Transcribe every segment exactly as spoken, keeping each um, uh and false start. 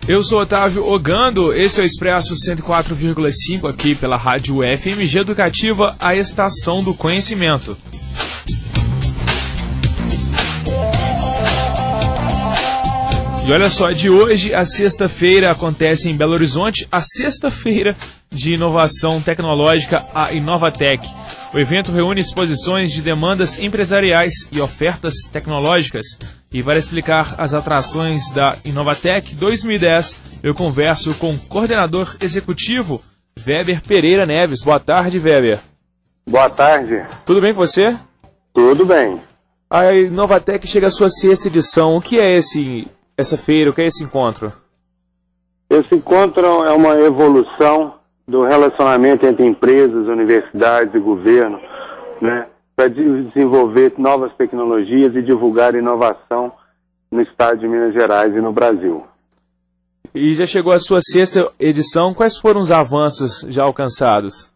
Eu sou Otávio Ogando, esse é o Expresso cento e quatro vírgula cinco aqui pela Rádio F M G Educativa, a estação do conhecimento. E olha só, de hoje a sexta-feira acontece em Belo Horizonte a sexta-feira de inovação tecnológica, a Inovatec. O evento reúne exposições de demandas empresariais e ofertas tecnológicas. E para explicar as atrações da Inovatec dois mil e dez, eu converso com o coordenador executivo, Weber Pereira Neves. Boa tarde, Weber. Boa tarde. Tudo bem com você? Tudo bem. A Inovatec chega à sua sexta edição. O que é esse, essa feira? O que é esse encontro? Esse encontro é uma evolução do relacionamento entre empresas, universidades e governo, né, para desenvolver novas tecnologias e divulgar inovação no estado de Minas Gerais e no Brasil. E já chegou a sua sexta edição. Quais foram os avanços já alcançados?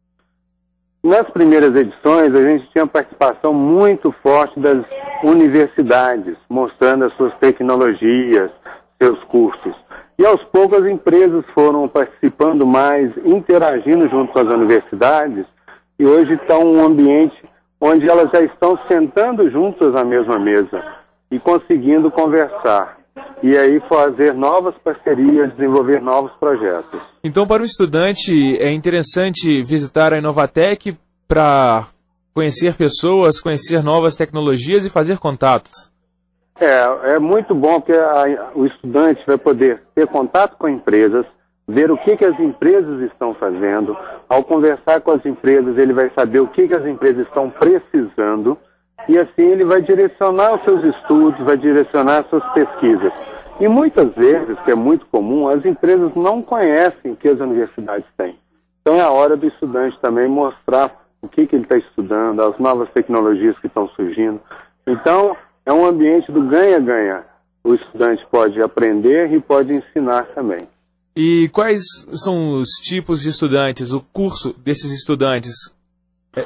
Nas primeiras edições, a gente tinha participação muito forte das universidades, mostrando as suas tecnologias, seus cursos. E aos poucos as empresas foram participando mais, interagindo junto com as universidades, e hoje está um ambiente onde elas já estão sentando juntas na mesma mesa e conseguindo conversar. E aí fazer novas parcerias, desenvolver novos projetos. Então, para o estudante, é interessante visitar a Inovatec para conhecer pessoas, conhecer novas tecnologias e fazer contatos. É, é muito bom porque a, o estudante vai poder ter contato com empresas, ver o que, que as empresas estão fazendo. Ao conversar com as empresas, ele vai saber o que, que as empresas estão precisando e assim ele vai direcionar os seus estudos, vai direcionar as suas pesquisas. E muitas vezes, que é muito comum, as empresas não conhecem o que as universidades têm. Então é a hora do estudante também mostrar o que, que ele está estudando, as novas tecnologias que estão surgindo. Então é um ambiente do ganha-ganha. O estudante pode aprender e pode ensinar também. E quais são os tipos de estudantes, o curso desses estudantes? É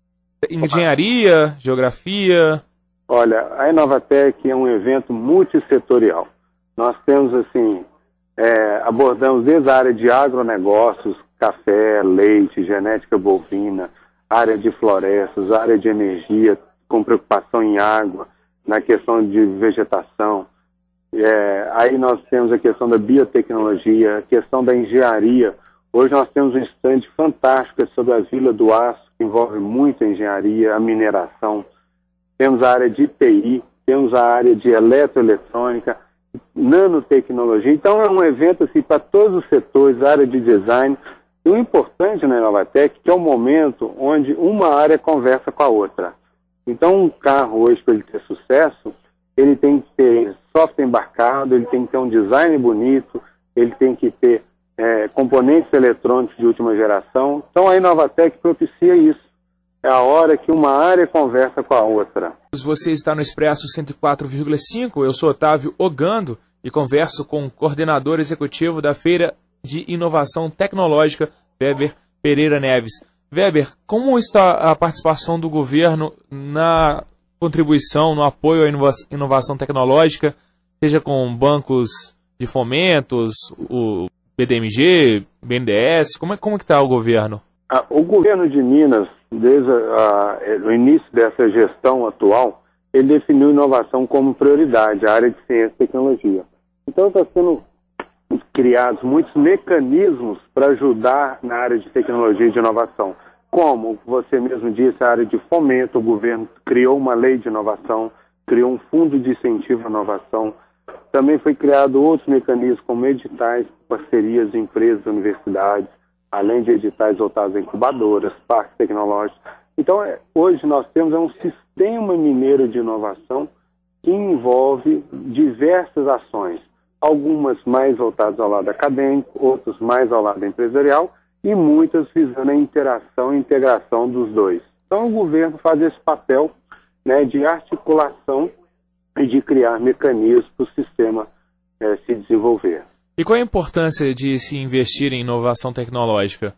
engenharia, geografia? Olha, a Inovatec é um evento multissetorial. Nós temos, assim, é, abordamos desde a área de agronegócios, café, leite, genética bovina, área de florestas, área de energia, com preocupação em água, na questão de vegetação. É, aí nós temos a questão da biotecnologia, a questão da engenharia. Hoje nós temos um stand fantástico sobre a Vila do Aço, que envolve muito a engenharia, a mineração. Temos a área de T I, temos a área de eletroeletrônica, nanotecnologia. Então é um evento assim, para todos os setores, a área de design. E o importante na Inovatec que é o momento onde uma área conversa com a outra. Então um carro hoje, para ele ter sucesso, ele tem que ter software embarcado, ele tem que ter um design bonito, ele tem que ter é, componentes eletrônicos de última geração. Então a Inovatec propicia isso. É a hora que uma área conversa com a outra. Você está no Expresso cento e quatro vírgula cinco, eu sou Otávio Ogando e converso com o coordenador executivo da Feira de Inovação Tecnológica, Weber Pereira Neves. Weber, como está a participação do governo na contribuição, no apoio à inova- inovação tecnológica, seja com bancos de fomentos, o B D M G, B N D E S, como é, como é que está o governo? Ah, o governo de Minas, desde a, a, o início dessa gestão atual, ele definiu inovação como prioridade, a área de ciência e tecnologia. Então está sendo criados muitos mecanismos para ajudar na área de tecnologia e de inovação. Como você mesmo disse, a área de fomento, o governo criou uma lei de inovação, criou um fundo de incentivo à inovação. Também foi criado outros mecanismos como editais, parcerias de empresas e universidades, além de editais voltados a incubadoras, parques tecnológicos. Então, é, hoje nós temos é um sistema mineiro de inovação que envolve diversas ações, algumas mais voltadas ao lado acadêmico, outras mais ao lado empresarial e muitas visando a interação e integração dos dois. Então, o governo faz esse papel, né, de articulação e de criar mecanismos para o sistema é, se desenvolver. E qual é a importância de se investir em inovação tecnológica?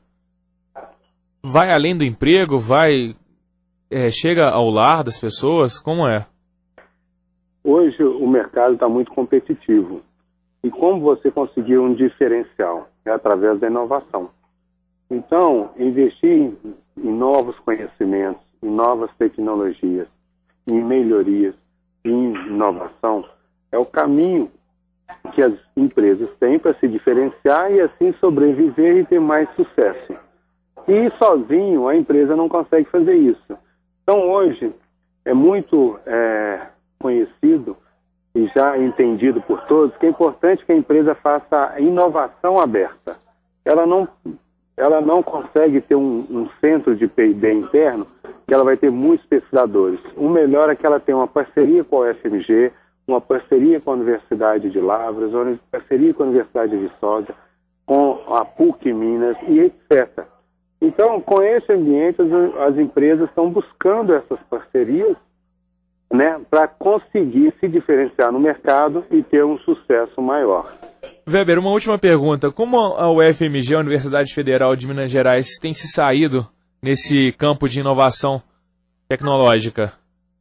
Vai além do emprego? Vai, é, chega ao lar das pessoas? Como é? Hoje o mercado está muito competitivo. E como você conseguir um diferencial? É através da inovação. Então, investir em novos conhecimentos, em novas tecnologias, em melhorias, em inovação, é o caminho que as empresas têm para se diferenciar e assim sobreviver e ter mais sucesso. E sozinho a empresa não consegue fazer isso. Então hoje é muito é, conhecido e já entendido por todos que é importante que a empresa faça inovação aberta. Ela não, ela não consegue ter um, um centro de P e D interno que ela vai ter muitos pesquisadores. O melhor é que ela tenha uma parceria com a U F M G, uma parceria com a Universidade de Lavras, uma parceria com a Universidade de Viçosa, com a P U C Minas e etcétera. Então, com esse ambiente, as, as empresas estão buscando essas parcerias, né, para conseguir se diferenciar no mercado e ter um sucesso maior. Weber, uma última pergunta. Como a U F M G, a Universidade Federal de Minas Gerais, tem se saído nesse campo de inovação tecnológica?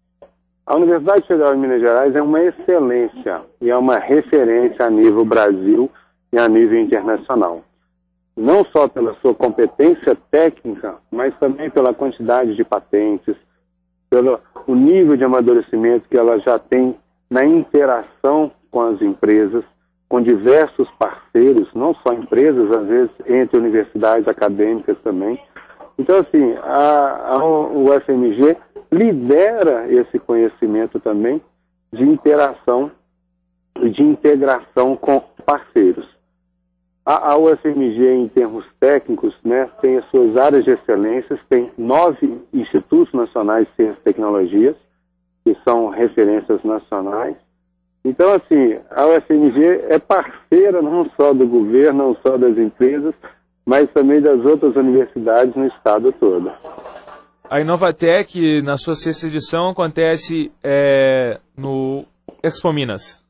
A Universidade Federal de Minas Gerais é uma excelência e é uma referência a nível Brasil e a nível internacional. Não só pela sua competência técnica, mas também pela quantidade de patentes, pelo o nível de amadurecimento que ela já tem na interação com as empresas, com diversos parceiros, não só empresas, às vezes entre universidades acadêmicas também. Então, assim, a, a U F M G lidera esse conhecimento também de interação e de integração com parceiros. A, a U F M G, em termos técnicos, né, tem as suas áreas de excelências, tem nove institutos nacionais de ciências e tecnologias, que são referências nacionais. Então, assim, a U F M G é parceira não só do governo, não só das empresas, mas também das outras universidades no estado todo. A Inovatec, na sua sexta edição, acontece é, no Expo Minas.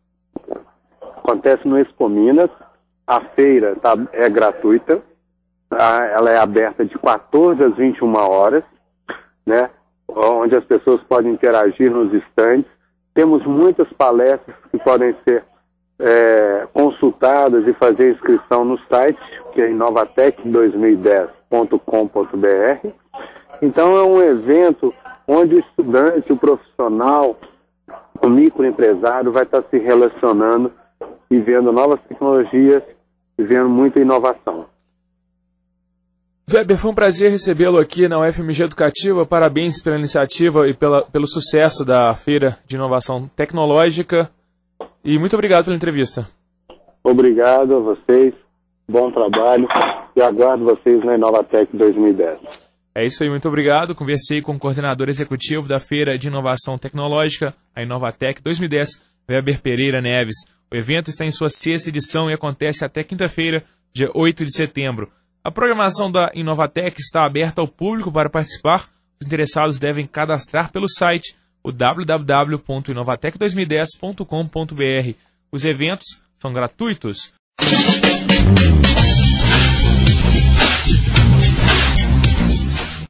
Acontece no Expo Minas. A feira tá, é gratuita, tá? Ela é aberta de quatorze às vinte e uma horas, né? Onde as pessoas podem interagir nos estandes. Temos muitas palestras que podem ser é, consultadas e fazer inscrição no site, que é inovatec dois mil e dez ponto com ponto b r. Então é um evento onde o estudante, o profissional, o microempresário vai estar se relacionando e vendo novas tecnologias e vendo muita inovação. Weber, foi um prazer recebê-lo aqui na U F M G Educativa. Parabéns pela iniciativa e pela, pelo sucesso da Feira de Inovação Tecnológica. E muito obrigado pela entrevista. Obrigado a vocês, bom trabalho e aguardo vocês na Inovatec dois mil e dez. É isso aí, muito obrigado. Conversei com o coordenador executivo da Feira de Inovação Tecnológica, a Inovatec dois mil e dez, Weber Pereira Neves. O evento está em sua sexta edição e acontece até quinta-feira, dia oito de setembro. A programação da Inovatec está aberta ao público para participar. Os interessados devem cadastrar pelo site o w w w ponto inovatec dois mil e dez ponto com ponto b r. Os eventos são gratuitos.